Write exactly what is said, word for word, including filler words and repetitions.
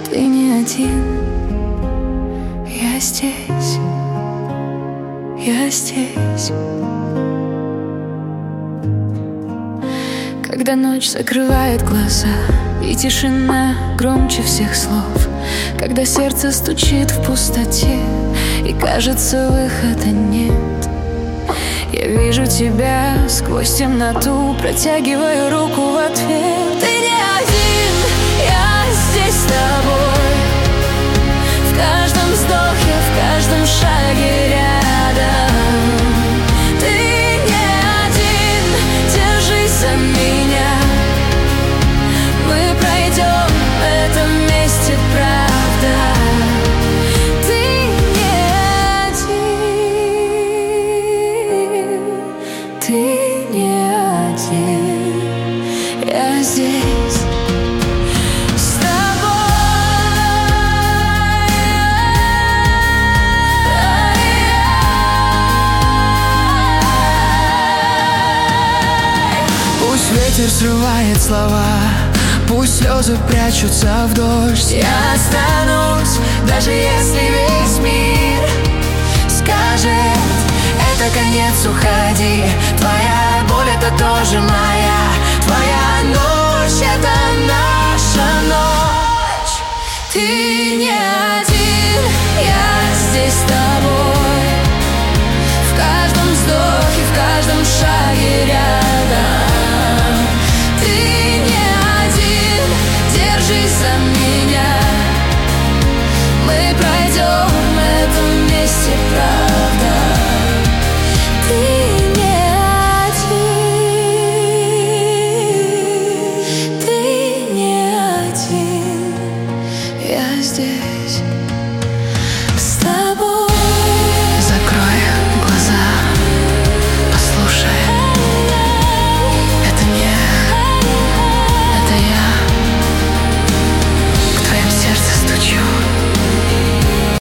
Ты не один, я здесь, я здесь. Когда ночь закрывает глаза и тишина громче всех слов, когда сердце стучит в пустоте и кажется выхода нет, я вижу тебя сквозь темноту, протягиваю руку в ответ. Ты не один, я здесь с тобой, в каждом вздохе, в каждом шаге рядом. Ты не один, держись за меня, мы пройдем это вместе, правда. Ты не один, ты не один, я здесь с тобой. Пусть ветер срывает слова, пусть слезы прячутся в дождь, Я останусь, даже если весь мир скажет: это конец, уходи. Твоя боль — это тоже моя, твоя ночь — это наша ночь. Ты не один, я здесь с тобой, в каждом вздохе, в каждом шаге рядом. Ты не один, держись за меня, мы пройдем это вместе, правда. Ты не один, ты не один, я здесь.